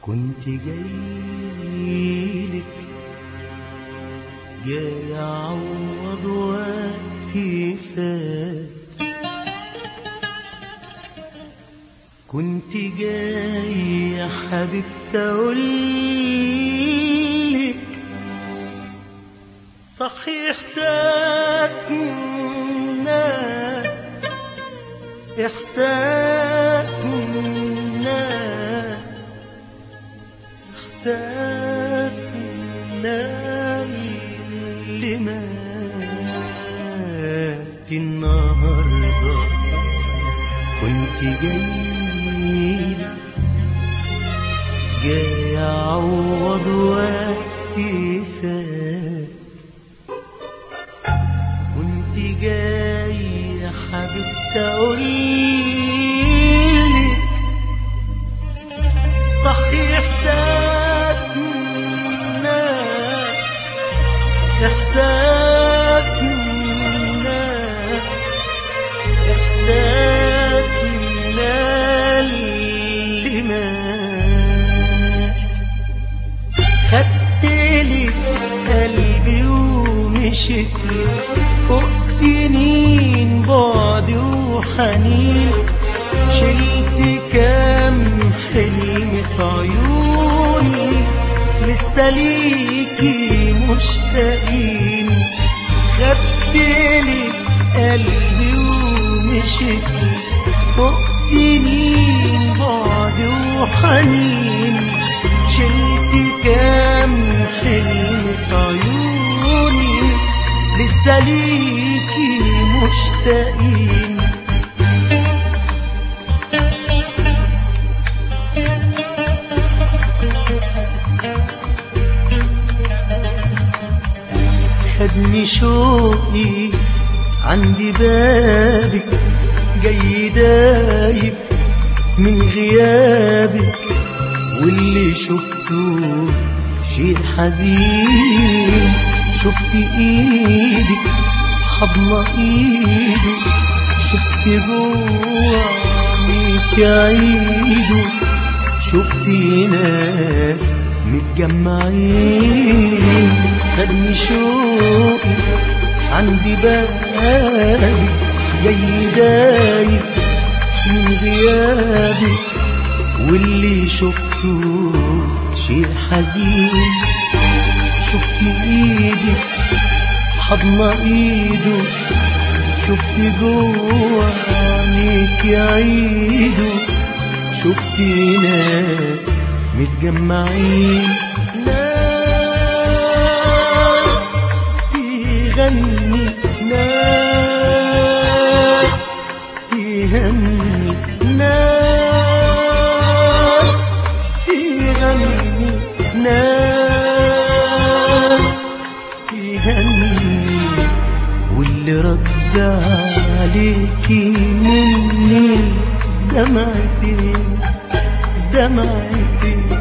كنت جايلك جاي اعوض وقتي فات، كنت جاي يا حبيبتي اقولك صحي إحساسنا اللي مات النهاردة. كنت جاي أعوض وقتي فات، كنت جاي يا حبيبتي أقولك صحي إحساسنا اللي مات. خدتلك قلبي ومشيتلك فوق سنين بعد وحنين، شلت كام حلم في عيوني لسه ليكي مشتاقين. خدتلك قلبي ومشيتلك فوق سنين بعد وحنين، شلت كام حلم في عيوني لسه ليكي مشتاقين. خدني شوقي عندي بابك جاي دايب من غيابك، واللي شفته شيء حزين. شفت ايدك حضنة ايده، شفت جوه عينيك عيده، شفت ناس متجمعين. خدني شوقي عندي بابك جاي دايب من غيابك، واللي شفته شيء حزين. شفت ايدك حضنة ايده، شفت جوه عينيك عيده، شفت ناس متجمعين. ناس تغني، ناس تهني، ناس تغني، ناس تهني، واللي رد عليكي مني دمعتين دمعتين.